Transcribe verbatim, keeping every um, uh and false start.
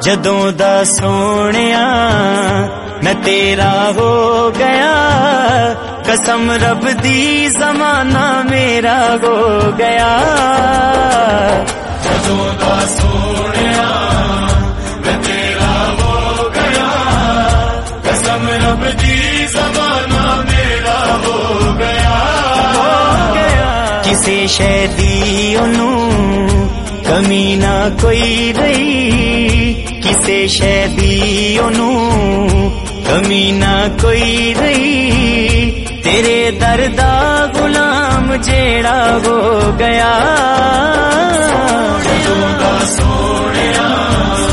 जदों दा सोनिया मैं तेरा हो गया, कसम रब दी ज़माना मेरा हो गया। जदों दा सोनिया मैं तेरा हो गया, कसम रब दी ज़माना मेरा हो गया। किसे शैदी ओनू कमी ना कोई रही, किसे शैदी ओनू कमी ना कोई रही, तेरे दर्दा गुलाम जेड़ा हो गया। जदों दा सोनिया